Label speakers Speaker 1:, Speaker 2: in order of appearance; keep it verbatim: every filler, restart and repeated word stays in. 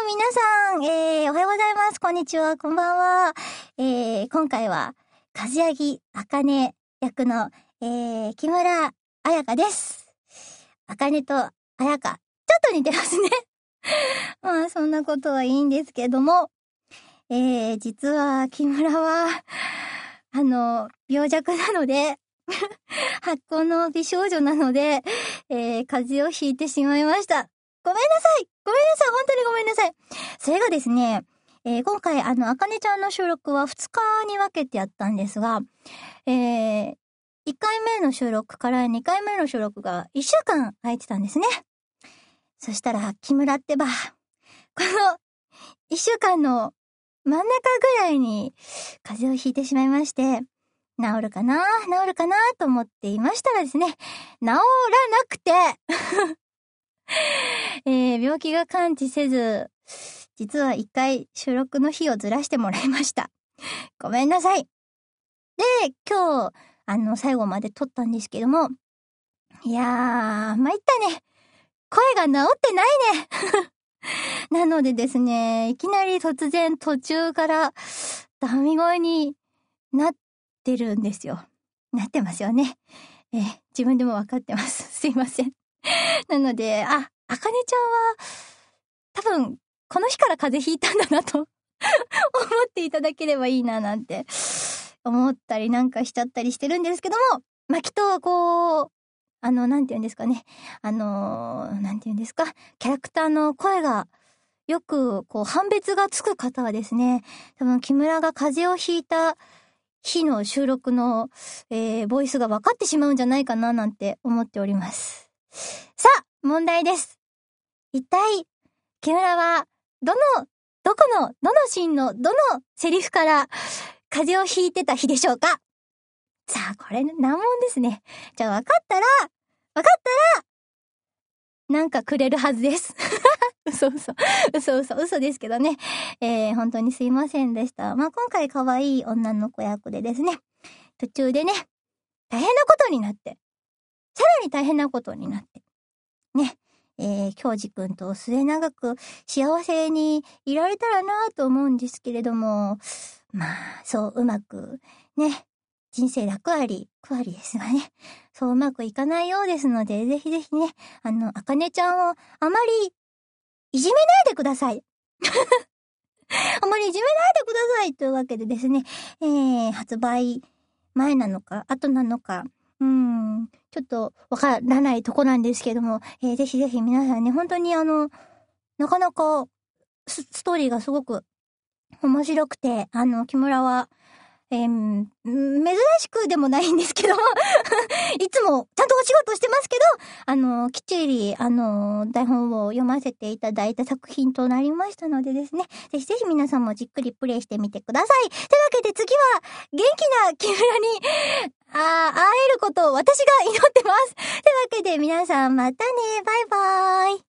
Speaker 1: 皆さん、えー、おはようございます。こんにちは、こんばんは。えー、今回は、かずやぎあかね役の、えー、木村彩香です。あかねと彩香、ちょっと似てますね。まあ、そんなことはいいんですけども、えー、実は、木村は、あの、病弱なので、発酵の美少女なので、えー、風邪をひいてしまいました。ごめんなさいごめんなさい本当にごめんなさいそれがですね、えー、今回あの、あかねちゃんの収録はふつかに分けてやったんですが、えー、いっかいめの収録からにかいめの収録がいっしゅうかん空いてたんですね。そしたら、木村ってば、このいっしゅうかんの真ん中ぐらいに風邪をひいてしまいまして、治るかな治るかなと思っていましたらですね、治らなくて、えー、病気が完治せず、実は一回収録の日をずらしてもらいました。ごめんなさい。で、今日、あの、最後まで撮ったんですけども、いやー、参ったね。声が治ってないね。なのでですね、いきなり突然途中からダミ声になってるんですよ。なってますよね。えー、自分でもわかってます。すいません。なので、あ、あかねちゃんは、多分、この日から風邪ひいたんだなと思っていただければいいななんて思ったりなんかしちゃったりしてるんですけども、まあ、きっとこう、あの、なんて言うんですかね。あの、なんて言うんですか。キャラクターの声がよくこう判別がつく方はですね、多分木村が風邪をひいた日の収録の、えー、ボイスが分かってしまうんじゃないかななんて思っております。さあ、問題です。一体、木村は、どの、どこの、どのシーンの、どのセリフから風邪をひいてた日でしょうか？さあ、これ難問ですね。じゃあ分かったら、分かったら、なんかくれるはずです。嘘嘘。嘘嘘。嘘ですけどね。えー、本当にすいませんでした。まあ、今回可愛い女の子役でですね、途中でね、大変なことになって、さらに大変なことになって、ね、えー、京二くんと末永く幸せにいられたらなと思うんですけれども、まあ、そううまく、ね、人生楽あり、苦ありですがね、そううまくいかないようですので、ぜひぜひね、あの、あかねちゃんをあまりいじめないでください。あまりいじめないでくださいというわけでですね、えー、発売前なのか、後なのか、うーん、ちょっとわからないとこなんですけども、えー、ぜひぜひ皆さんね、本当にあの、なかなかス、ストーリーがすごく面白くて、あの、木村は、えー、珍しくでもないんですけども、いつもちゃんとお仕事してますけど、あの、きっちり、あの、台本を読ませていただいた作品となりましたのでですね、ぜひぜひ皆さんもじっくりプレイしてみてください。というわけで次は、元気な木村に、あ会えることを私が祈ってます。というわけで皆さんまたね、バイバーイ。